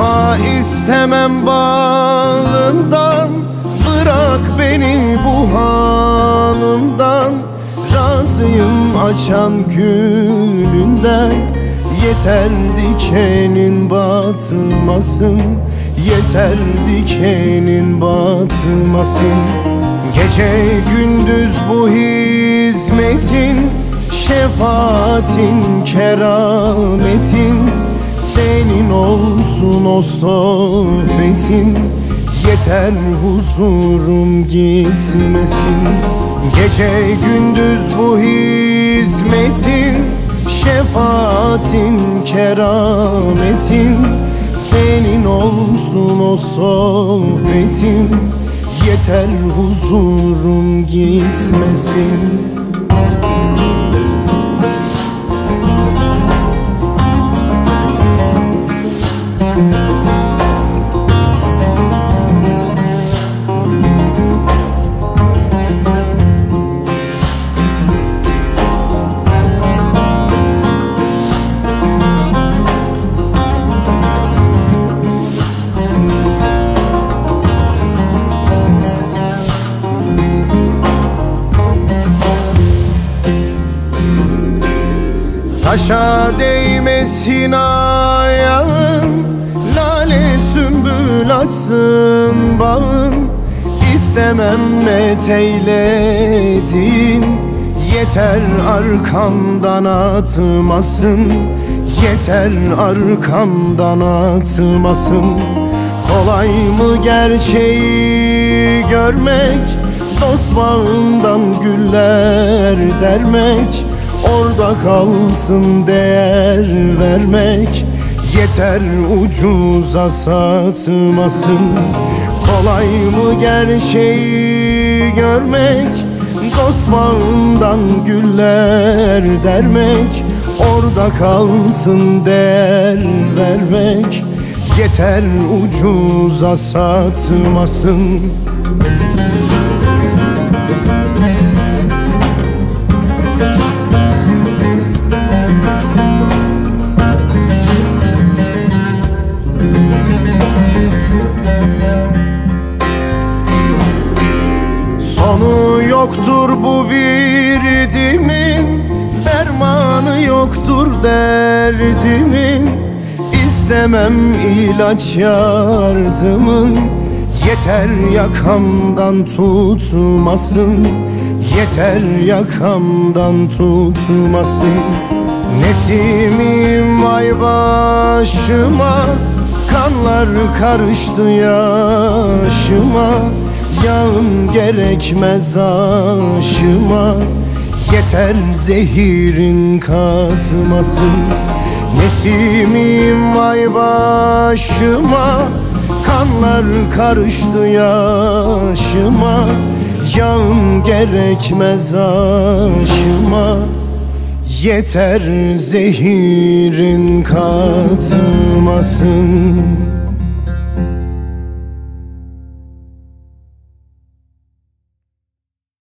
Vefa istemem bağından, bırak beni bu halımdan. Razıyım açan gülünden, yeter dikenin batmasın, yeter dikenin batmasın. Gece gündüz bu hizmetin, şefaatin, kerametin, senin olsun o sohbetin, yeter huzurum gitmesin. Gece gündüz bu hizmetin, şefaatin, kerametin, senin olsun o sohbetin, yeter huzurum gitmesin. Taşa değmesin ayağın, lale sümbül açsın bağın. İstemem meteyledin, yeter arkamdan atmasın, yeter arkamdan atmasın. Kolay mı gerçeği görmek, dost bağından güller dermek. Orada kalsın değer vermek, yeter ucuza satmasın. Kolay mı gerçeği görmek, dost bağından güller dermek. Orada kalsın değer vermek, yeter ucuza satmasın. Sonu yoktur bu virdimin, dermanı yoktur derdimin. İstemem ilaç yardımın, yeter yakamdan tutmasın, yeter yakamdan tutmasın. Nesimim vay başıma, kanlar karıştı yaşıma. Yağın gerekmez aşıma, yeter zehirin katmasın. Nesimim vay başıma, kanlar karıştı yaşıma. Yağın gerekmez aşıma, yeter zehirin katmasın.